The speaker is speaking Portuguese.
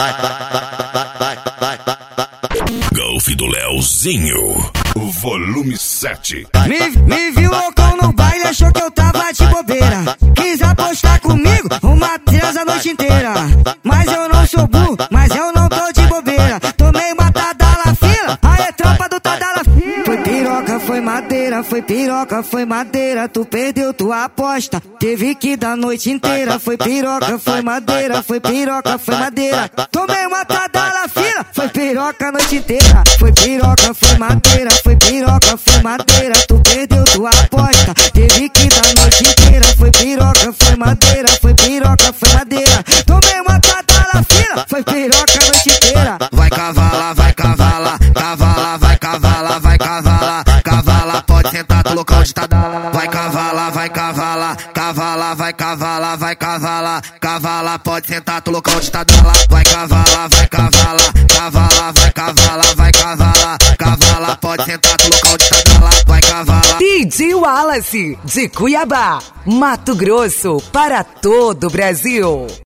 Golfe do Leozinho, volume 7. Me viu loucão no baile, achou que eu tava de bobeira. Quis apostar comigo, uma transa a noite inteira. Mas eu não sou burro, mas eu não tô de bobeira. Tomei uma tadala fila, aí tropa do tadala fila. Foi piroca, foi madeira, foi piroca, foi madeira. Tu perdeu tua aposta, teve que dar a noite inteira. Foi piroca, foi madeira, foi piroca, foi madeira. Tomei uma tadala fila, foi piroca a noite inteira. Foi piroca, foi madeira, foi piroca, foi madeira. Tu perdeu tua aposta, teve que dar a noite inteira. Foi piroca, foi madeira, foi piroca, foi madeira. Tomei uma tadala fila, foi piroca a noite inteira. Vai cavala, vai cavala, cavala, vai cavala, vai cavala, cavala, pode sentar no local de tadala. Vai cavala, vai cavala, cavala, vai cavala, vai cavala, cavala, pode sentar no local de tadala. Vai cavala, vai cavala, cavala, vai cavala, vai cavala, cavala, pode sentar no local de tadala. Vai cavala. DJ Wallace, de Cuiabá, Mato Grosso, para todo o Brasil.